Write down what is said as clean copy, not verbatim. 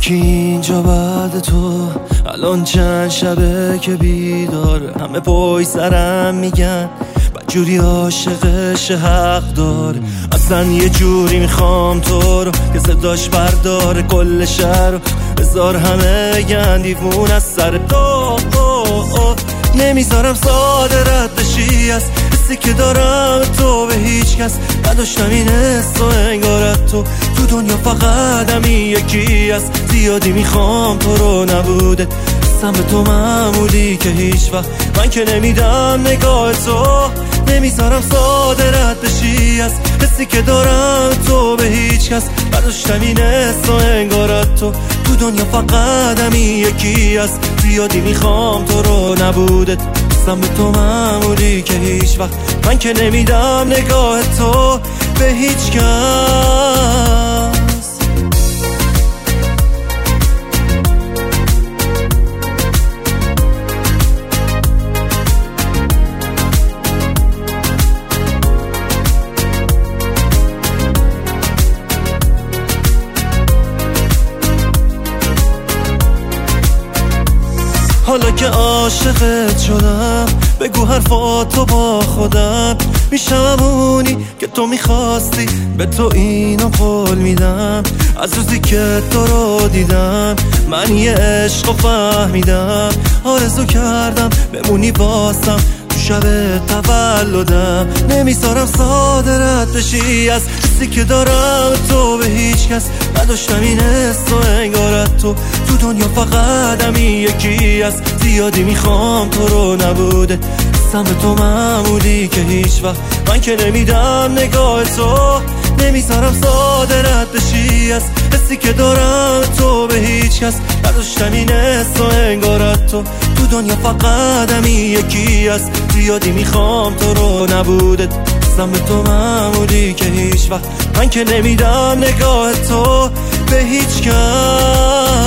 کی اینجا بعد تو؟ الان چند شبه که بیداره، همه پای سرم میگن بدجوری عاشقش حق داره. اصلا یه جوری میخوام تو رو که صداش برداره کل شهر رو، بذار همه بگن دیوون از سر تو. نمیذارم ساده رد بشی از حسی که دارم تو به هیچ کس نداشتم این حس و انگارت تو دنیا فقط همین یکی است. زیادی میخوام تو رو نبوده دستم به تو معمولی که هیچ وقت من که نمیدم نگاه تو. نمیذارم ساده رد بشی از حسی که دارم تو به هیچ کس نداشتم این حس و انگارت تو دنیا فقط همین یکی است. زیادی میخوام تو رو نبوده دستم به تو معمولی که هیچ وقت من که نمیدم نگاه تو به هیچ کس. حالا که عاشقت شدم بگو حرفاتو با خودم، میشم اونی که تو میخواستی، به تو اینو قول میدم. از روزی که تو رو دیدم من یه عشق رو فهمیدم، آرزو کردم بمونی واسم تو شب تولدم. نمیذارم ساده رد بشی از حسی که دارم تو به هیچ کس نداشتم این حس و انگارت تو دنیا فقط همین یکی است. زیادی میخوام تو رو نبوده دستم به تو معمولی که هیچ وقت من که نمیدم نگاه تو. نمیذارم ساده رد بشی از حسی که دارم تو به هیچ کس نداشتم این حس و انگارت تو دنیا فقط همین یکی است. زیادی میخوام تو رو نبوده دستم به تو معمولی که هیچ وقت من که نمیدم نگاه تو به هیچ کس.